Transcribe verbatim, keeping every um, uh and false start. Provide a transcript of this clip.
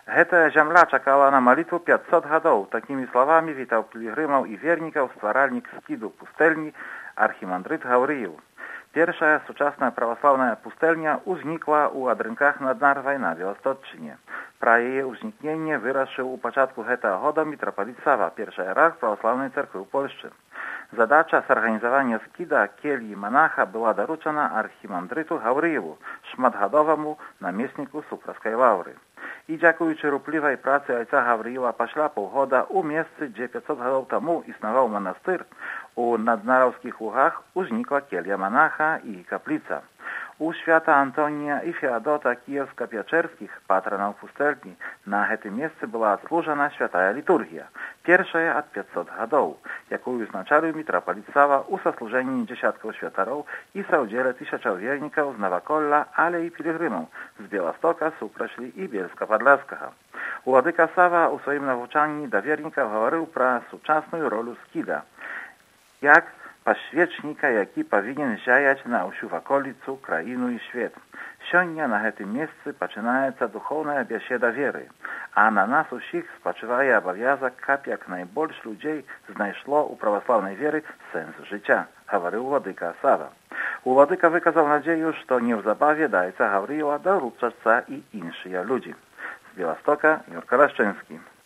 Гэта зямля чакала на малітву пятьсот гадоў. Такімі словамі вітаў пілігрымаў і вернікаў стваральнік скіду пустэльні архімандрыт Гаўрыіл. Першая сучасная праваслаўная пустэльня ўзнікла ў адрынках над Нарвай на Беластотчыне. Пра яе ўзнікненне вырашыў у пачатку гэтага года мітрапаліт Сава, першы іерарх праваслаўнай царквы ў Польшчы. Задача сарганізавання скіда кельі манаха была даручана архімандрыту Гаўрыілу, шматгадоваму намесніку Супраскай лаўры. І дзякуючы руплівай працы айца Гаврыіла пасля паўгода ў месцы, дзе пятьсот гадоў таму існаваў манастыр, у наднараўскіх лугах узнікла келья манаха і капліца. У свята Антонія і Феадота кіевска-пячэрскіх патранаў пустэльні на гэтым месцы была адслужана святая літургія, першая ад пятьсот гадоў, якую узначаліў мітрапаліт Сава ў саслужэнні дзесяткаў святароў і саўдзеле тысячаў вернікаў з Наваколля, але і пілігрымаў з Беластока, Супрачлі і Бельска-Падляскага. Уладыка Сава ў сваім навучанні да вернікаў гаварыў пра сучасную ролю скіда, як пасвечніка, які павінен зяяць на ўсю ваколіцу, краіну і свет. Сёння на гэтым месцы пачынаецца духоўная бяседа веры, а на нас усіх спачывае абавязак, каб як найбольш людзей знайшло ў праваслаўнай веры сэнс жыцця, гаварыў уладыка Сава. Уладыка выказаў надзею, што неўзабаве да айца Гаўрыіла даручацца і іншыя людзі. З Беластока Юрка Лашчэнскі.